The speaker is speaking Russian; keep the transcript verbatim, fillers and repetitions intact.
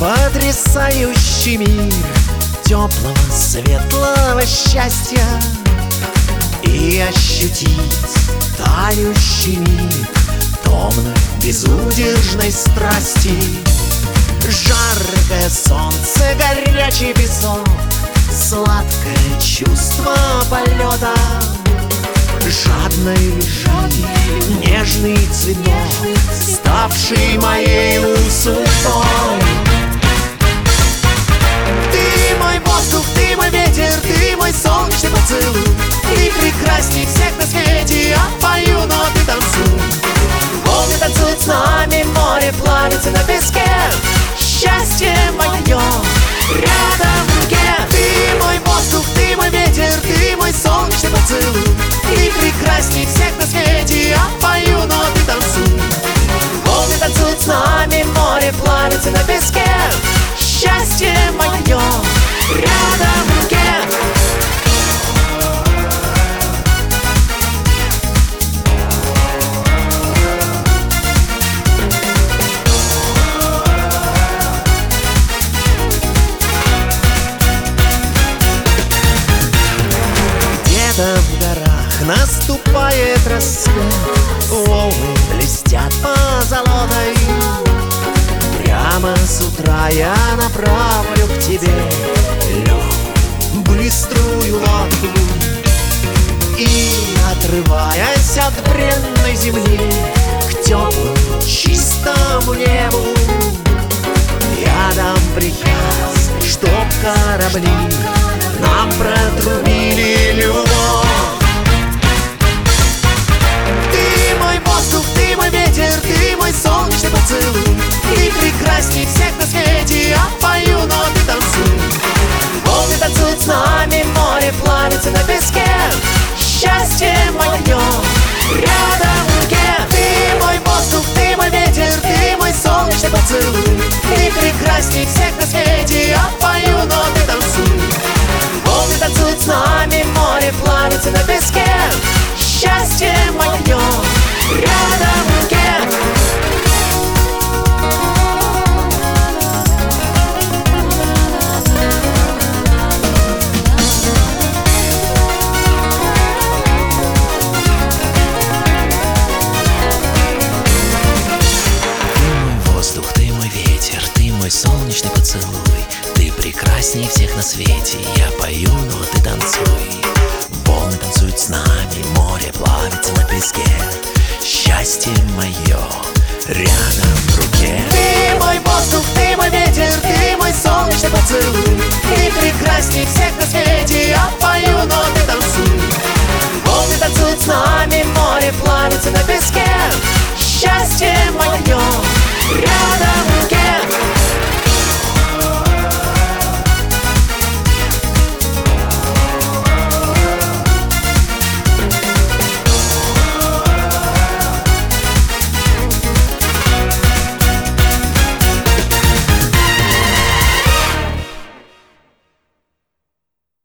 Потрясающий мир теплого, светлого счастья, и ощутить тающий миг томной, безудержной страсти. Жаркое солнце, горячий песок, сладкое чувство полета, жадной лежи нежный цветок, ставший моей судьбой. Ты мой воздух, ты мой ветер, ты мой солнечный поцелуй. Ты прекрасней всех на свете, я пою, но ты танцуй. Волны танцуют с нами, море плавится на песке. Счастье мое рядом в руке. Ты мой воздух, ты мой ветер, ты мой солнечный поцелуй. Ты прекрасней всех на свете, я пою, но ты танцуй. Волны танцуют с нами, море плавится на песке. Счастье мое рядом в руке. Где-то в горах наступает рассвет, волны блестят позолотой. Прямо с утра я направлю к тебе легкую, быструю лодку. И, отрываясь от бренной земли к теплому, чистому небу, я дам приказ, чтоб корабли нам протрубили любовь. Ты мой воздух, ты мой ветер, ты мой солнечный поцелуй. Ты прекрасней всех на свете, я пою, но ты танцуй. Волны танцуют с нами, море плавится на песке. Счастье мое рядом в руке. Ты мой воздух, ты мой ветер, ты мой солнечный поцелуй. Ты прекрасней всех на свете, я пою, но ты танцуй. Волны танцуют с нами, море плавится на песке. Счастье мое рядом в руке. Солнечный поцелуй, ты прекрасней всех на свете. Я пою, но ты танцуй. Волны танцуют с нами, море плавится на песке. Счастье мое рядом в руке. Ты мой воздух, ты мой ветер, ты мой солнечный поцелуй. Ты прекрасней всех на свете.